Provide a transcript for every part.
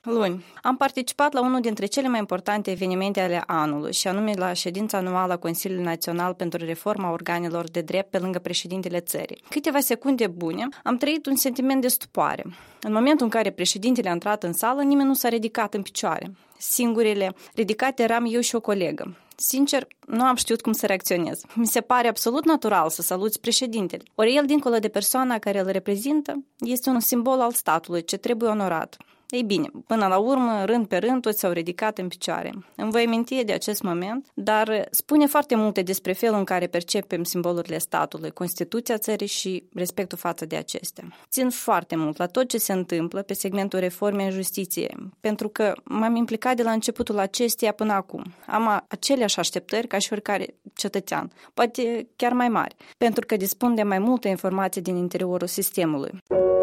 Luni, am participat la unul dintre cele mai importante evenimente ale anului, și anume la ședința anuală a Consiliului Național pentru Reforma Organelor de Drept pe lângă președintele țării. Câteva secunde bune, am trăit un sentiment de stupoare. În momentul în care președintele a intrat în sală, nimeni nu s-a ridicat în picioare. Singurele ridicate eram eu și o colegă. Sincer, nu am știut cum să reacționez. Mi se pare absolut natural să saluți președintele. Ori el, dincolo de persoana care îl reprezintă, este un simbol al statului ce trebuie onorat. Ei bine, până la urmă, rând pe rând, toți s-au ridicat în picioare. Îmi voi aminti de acest moment, dar spune foarte multe despre felul în care percepem simbolurile statului, Constituția țării și respectul față de acestea. Țin foarte mult la tot ce se întâmplă pe segmentul reformei în justiție, pentru că m-am implicat de la începutul acesteia până acum. Am aceleași așteptări ca și oricare cetățean, poate chiar mai mari, pentru că dispun de mai multe informații din interiorul sistemului.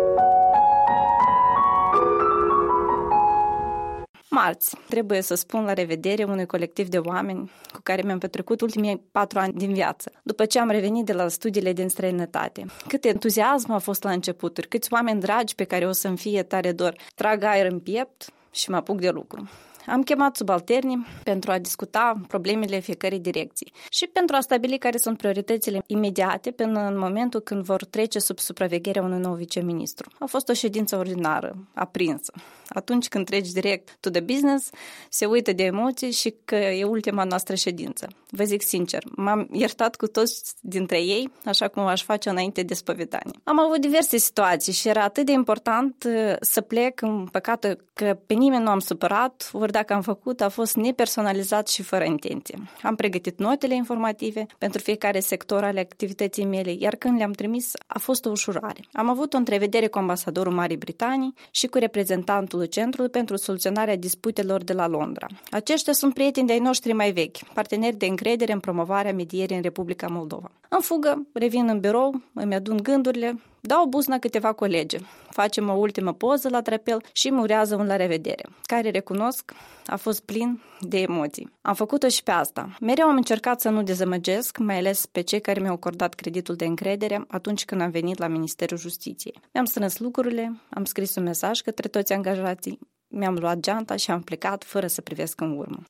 Marți, trebuie să spun la revedere unui colectiv de oameni cu care mi-am petrecut ultimii 4 ani din viață, după ce am revenit de la studiile din străinătate. Cât entuziasm a fost la începuturi, câți oameni dragi pe care o să-mi fie tare dor, trag aer în piept și mă apuc de lucru. Am chemat subalternii pentru a discuta problemele fiecărei direcții și pentru a stabili care sunt prioritățile imediate până în momentul când vor trece sub supravegherea unui nou viceministru. A fost o ședință ordinară, aprinsă. Atunci când treci direct to the business, se uită de emoții și că e ultima noastră ședință. Vă zic sincer, m-am iertat cu toți dintre ei, așa cum aș face înainte de spovedanie. Am avut diverse situații și era atât de important să plec, în păcate că pe nimeni nu am supărat, ori dacă am făcut, a fost nepersonalizat și fără intenție. Am pregătit notele informative pentru fiecare sector ale activității mele, iar când le-am trimis, a fost o ușurare. Am avut o întrevedere cu ambasadorul Marii Britanii și cu reprezentantul Centrului pentru soluționarea disputelor de la Londra. Aceștia sunt prieteni de-ai noștri mai vechi, parteneri de încredere în promovarea medierii în Republica Moldova. În fugă, revin în birou, îmi adun gândurile, dau buzna câteva colege, facem o ultimă poză la drapel și îmi urează un la revedere, care, recunosc, a fost plin de emoții. Am făcut-o și pe asta. Mereu am încercat să nu dezamăgesc, mai ales pe cei care mi-au acordat creditul de încredere atunci când am venit la Ministerul Justiției. Mi-am strâns lucrurile, am scris un mesaj către toți angajații, mi-am luat geanta și am plecat fără să privesc în urmă.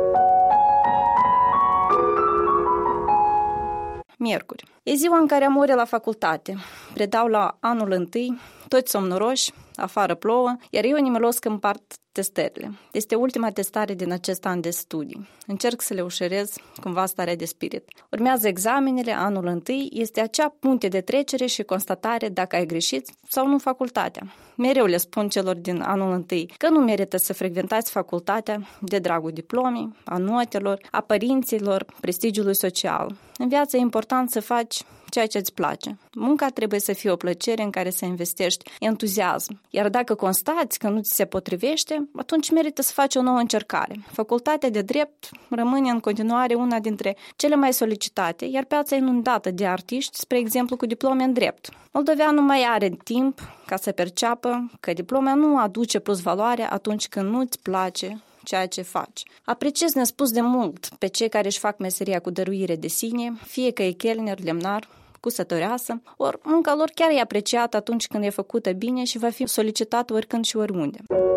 Miercuri. E ziua în care am ore la facultate. Predau la anul întâi, toți somnoroși, afară plouă, iar eu nimelos că împart testările. Este ultima testare din acest an de studii. Încerc să le ușurez cumva starea de spirit. Urmează examenele, anul întâi, este acea punte de trecere și constatare dacă ai greșit sau nu facultatea. Mereu le spun celor din anul întâi că nu merită să frecventați facultatea de dragul diplomei, a notelor, a părinților, prestigiului social. În viață e important să faci ceea ce îți place. Munca trebuie să fie o plăcere în care să investești entuziasm. Iar dacă constați că nu ți se potrivește, atunci merită să faci o nouă încercare. Facultatea de drept rămâne în continuare una dintre cele mai solicitate, iar piața e inundată de artiști, spre exemplu, cu diplome în drept. Moldoveanul mai are timp ca să perceapă că diploma nu aduce plus valoare atunci când nu-ți place ceea ce faci. Apreciez nespus de mult pe cei care își fac meseria cu dăruire de sine, fie că e chelner, lemnar, cusătoreasă, ori munca lor chiar e apreciată atunci când e făcută bine și va fi solicitată oricând și oriunde.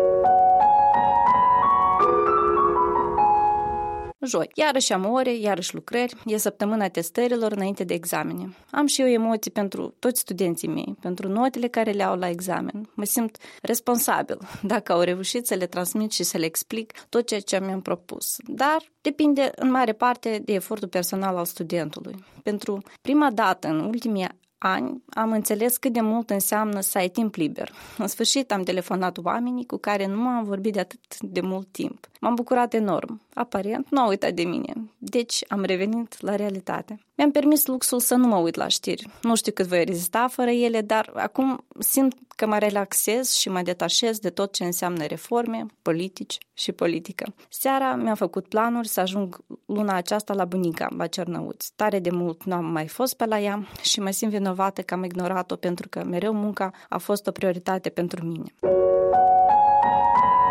Joi. Iarăși am ore, iarăși lucrări, e săptămâna testărilor înainte de examene. Am și eu emoții pentru toți studenții mei, pentru notele care le au la examen. Mă simt responsabil dacă au reușit să le transmit și să le explic tot ceea ce mi-am propus. Dar depinde în mare parte de efortul personal al studentului. Pentru prima dată în ultimii ani am înțeles cât de mult înseamnă să ai timp liber. În sfârșit am telefonat oamenii cu care nu am vorbit de atât de mult timp. M-am bucurat enorm. Aparent, nu au uitat de mine. Deci am revenit la realitate. Mi-am permis luxul să nu mă uit la știri. Nu știu cât voi rezista fără ele, dar acum simt că mă relaxez și mă detașez de tot ce înseamnă reforme, politici și politică. Seara mi-am făcut planuri să ajung luna aceasta la bunica, la Cernăuți. Tare de mult nu am mai fost pe la ea și mă simt vinovată că am ignorat-o pentru că mereu munca a fost o prioritate pentru mine.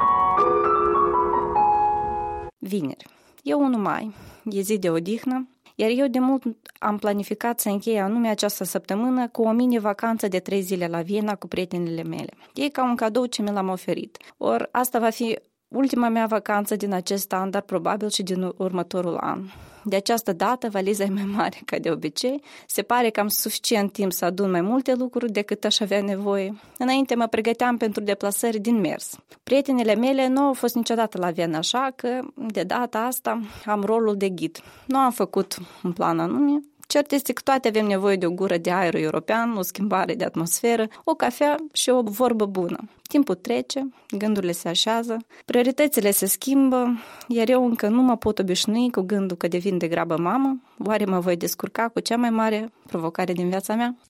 Vineri. E 1 mai, e zi de odihnă, Iar eu de mult am planificat să închei anume această săptămână cu o mini-vacanță de 3 zile la Viena cu prietenile mele. E ca un cadou ce mi l-am oferit. Or, asta va fi ultima mea vacanță din acest an, dar probabil și din următorul an. De această dată, valiza e mai mare ca de obicei. Se pare că am suficient timp să adun mai multe lucruri decât aș avea nevoie. Înainte mă pregăteam pentru deplasări din mers. Prietenele mele nu au fost niciodată la Viena, așa că de data asta am rolul de ghid. Nu am făcut un plan anume. Cert este că toate avem nevoie de o gură de aer european, o schimbare de atmosferă, o cafea și o vorbă bună. Timpul trece, gândurile se așează, prioritățile se schimbă, iar eu încă nu mă pot obișnui cu gândul că devin de grabă mamă. Oare mă voi descurca cu cea mai mare provocare din viața mea?